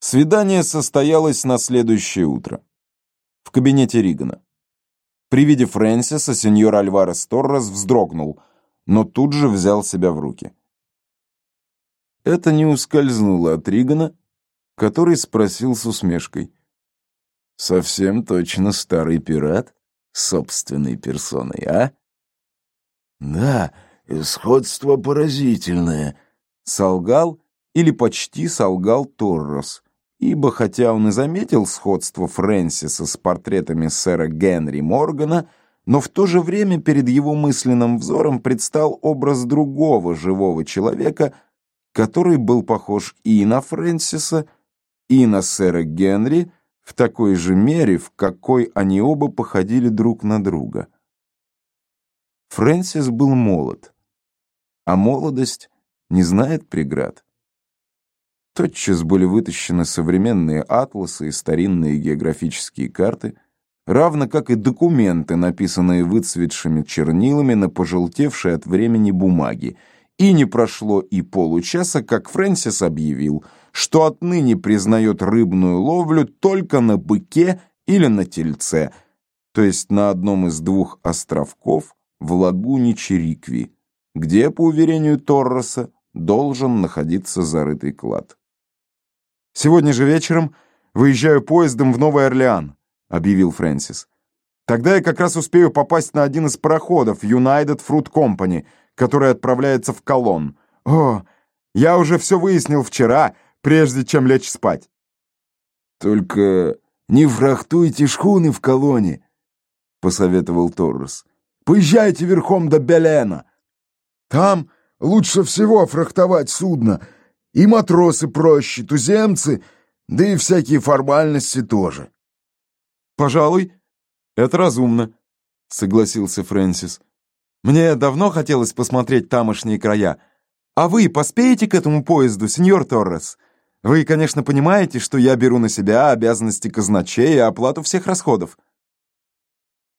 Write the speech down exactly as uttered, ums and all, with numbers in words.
Свидание состоялось на следующее утро в кабинете Ригана. При виде Фрэнсиса сеньор Альварес Торрес вздрогнул, но тут же взял себя в руки. Это не ускользнуло от Ригана, который спросил с усмешкой: «Совсем точно старый пират собственной персоной, а?» «Да, сходство поразительное», — солгал или почти солгал Торрес, ибо хотя он и заметил сходство Фрэнсиса с портретами сэра Генри Моргана, но в то же время перед его мысленным взором предстал образ другого живого человека, который был похож и на Фрэнсиса, и на сэра Генри в такой же мере, в какой они оба походили друг на друга. Фрэнсис был молод, а молодость не знает преград. Тотчас были вытащены современные атласы и старинные географические карты, равно как и документы, написанные выцветшими чернилами на пожелтевшей от времени бумаге, и не прошло и получаса, как Фрэнсис объявил, что отныне признает рыбную ловлю только на быке или на тельце, то есть на одном из двух островков в лагуне Чирикви, где, по уверению Торреса, должен находиться зарытый клад. «Сегодня же вечером выезжаю поездом в Новый Орлеан», — объявил Фрэнсис. «Тогда я как раз успею попасть на один из пароходов United Fruit Company, который отправляется в Колон. О, я уже все выяснил вчера, прежде чем лечь спать». «Только не фрахтуйте шхуны в Колоне», — посоветовал Торрес. «Поезжайте верхом до Белена. Там лучше всего фрахтовать судно. И матросы проще, туземцы, да и всякие формальности тоже». «Пожалуй, это разумно», — согласился Фрэнсис. «Мне давно хотелось посмотреть тамошние края. А вы поспеете к этому поезду, сеньор Торрес? Вы, конечно, понимаете, что я беру на себя обязанности казначея и оплату всех расходов».